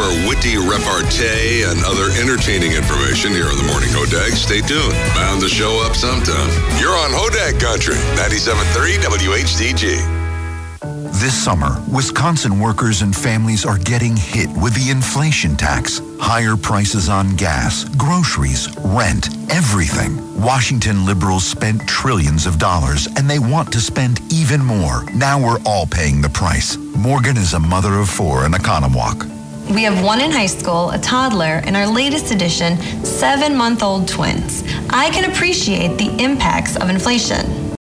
witty repartee and other entertaining information here on the Morning Hodag. Stay tuned. Bound to show up sometime. You're on Hodag Country, 97.3 WHDG. This summer, Wisconsin workers and families are getting hit with the inflation tax. Higher prices on gas, groceries, rent, everything. Washington liberals spent trillions of dollars, and they want to spend even more. Now we're all paying the price. Morgan is a mother of 4 in Oconomowoc. We have one in high school, a toddler, and our latest addition, 7-month-old twins. I can appreciate the impacts of inflation.